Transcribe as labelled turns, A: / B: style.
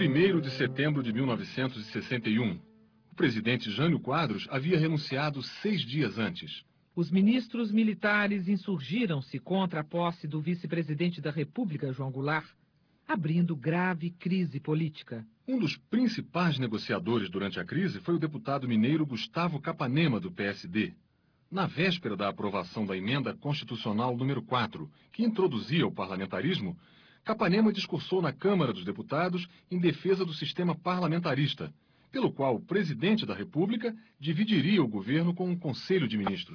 A: 1º de setembro de 1961. O presidente Jânio Quadros havia renunciado 6 dias antes.
B: Os ministros militares insurgiram-se contra a posse do vice-presidente da República, João Goulart, abrindo grave crise política.
A: Um dos principais negociadores durante a crise foi o deputado mineiro Gustavo Capanema, do PSD. Na véspera da aprovação da emenda constitucional número 4, que introduzia o parlamentarismo, Capanema discursou na Câmara dos Deputados em defesa do sistema parlamentarista, pelo qual o presidente da República dividiria o governo com um conselho de ministros.